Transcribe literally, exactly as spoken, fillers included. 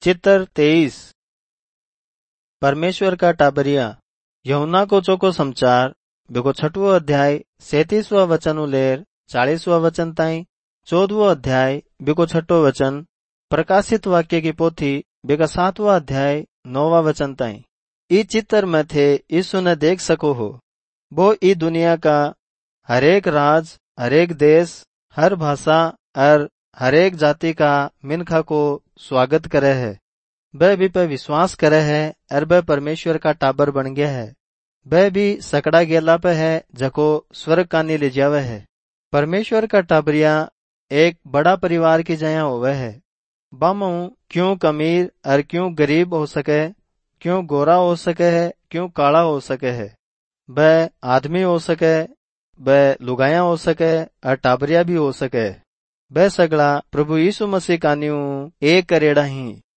चित्र तेईस। परमेश्वर का टाबरिया यूहन्ना को चौको समाचार बेको छठवो अध्याय सैतीसवा वचन उलेर चालीसवा वचन ताई, चौदहवो अध्याय बेको छठो वचन, प्रकाशित वाक्य की पोथी बेका सातवा अध्याय नौवा वचन ताई। ई चित्र में थे यीशु ने देख सको हो। वो ई दुनिया का हरेक राज, हरेक देश, हर भाषा और हरेक जाति का मिनखा को स्वागत करे है। वह भी पे विश्वास करे है और वह परमेश्वर का टाबर बन गया है। वह भी सकड़ा गेला पे है जको स्वर्ग कानी ले जावे है। परमेश्वर का टाबरिया एक बड़ा परिवार की जया होवे है। बामू क्यों अमीर और क्यों गरीब हो सके, क्यों गोरा हो सके है, क्यों काला हो सके है। वह आदमी हो सके, वह लुगाया हो सके और टाबरिया भी हो सके। वह सगड़ा प्रभु यीशु मसीह कान्यू एक करेड़ा ही।